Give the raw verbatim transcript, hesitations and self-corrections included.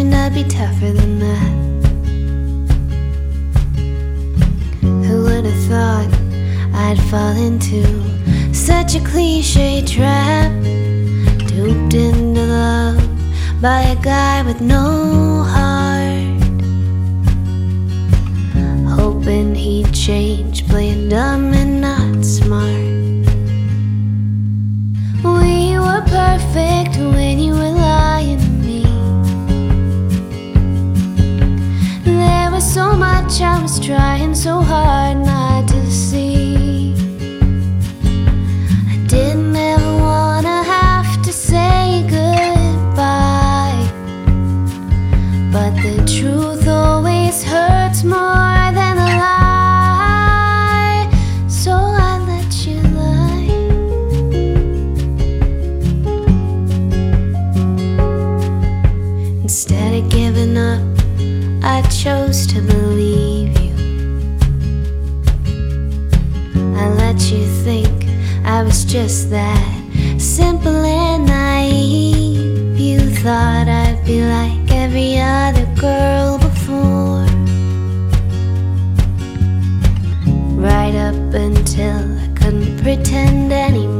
imagined I'd be tougher than that. Who would have thought I'd fall into such a cliche trap? Duped into love by a guy with no heart, hoping he'd change, playing dumb and not smart. We were perfect when you were lying to me. There was so much I was trying so hard not to see. I didn't ever wanna have to say goodbye, but the truth always hurts more than a lie. So I let you lie. Instead of giving up, I chose to believe you. I let you think I was just that simple and naive. You thought I'd be like every other girl before, right up until I couldn't pretend anymore.